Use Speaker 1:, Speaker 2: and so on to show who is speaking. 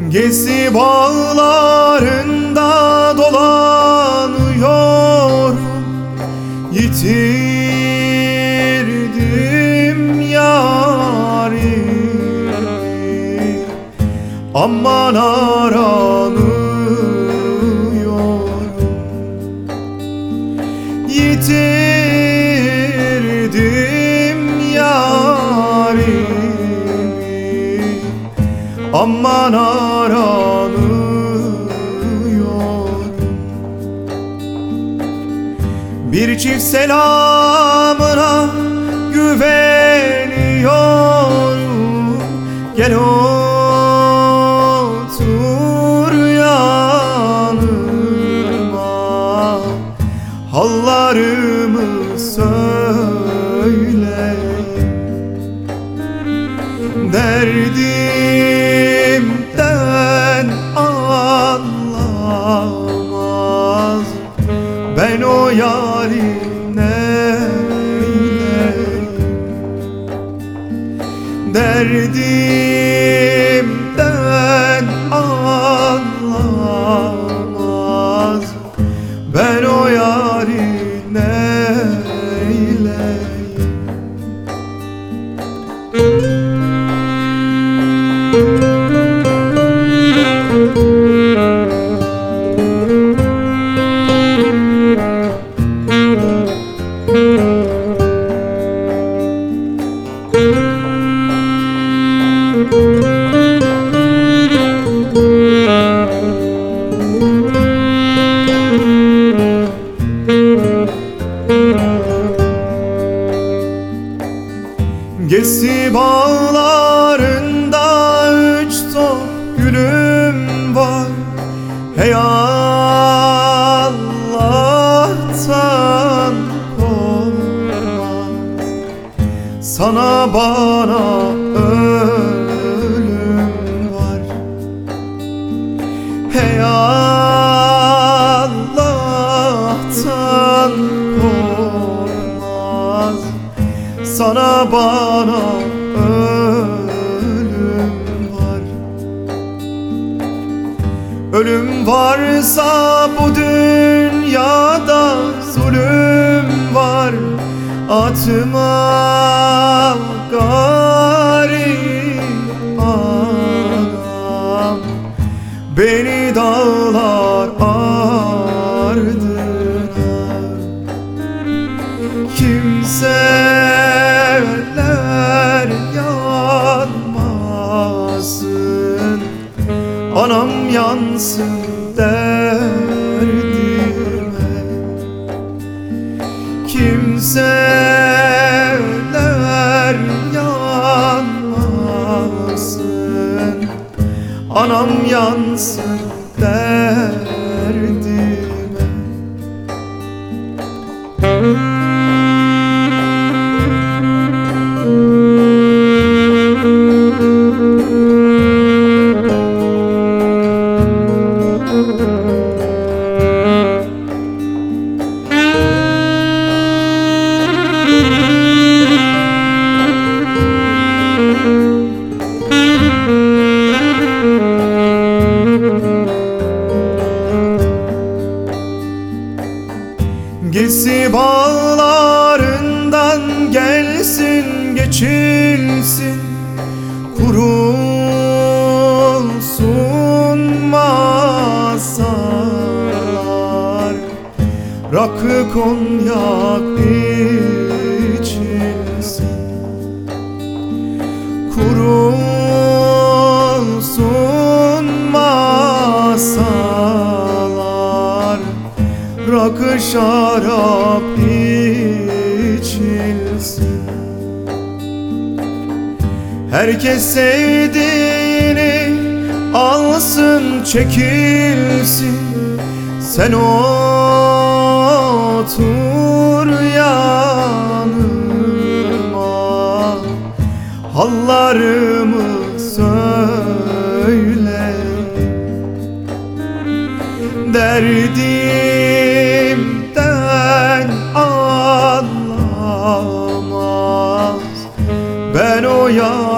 Speaker 1: Gezi bağlarında dolanıyorum, yitirdim yarimi. Aman aranıyorum, yitirdim yarimi. Aman aranıyorum. Bir çift selamına güveniyorum. Gel otur yanıma, hallarımı söyle. Derdimden anlamaz, ben o yarim neyleyim? Derdimden anlamaz, ben o yarim neyleyim? Gezi bağlarında 3 top gülüm var. Hey Allah'tan korkmaz, sana bana ölüm var. Hey Allah'tan korkmaz, sana bana ölüm var. Ölüm varsa bu dünyada zulüm var. Atma garip anam beni dağlar ardına. Kimseler yanmasın, anam yansın derdime. Kimseler yanmasın, anam yansın derdime. Gezi bağlarından gelsin geçilsin, kurulsun masalar, rakı konyak içilsin. Kurulsun masalar, rakı şarap içilsin. Herkes sevdiğini alsın çekilsin, sen otur yanıma, hallarımı söyle. Derdimden anlamaz, ben o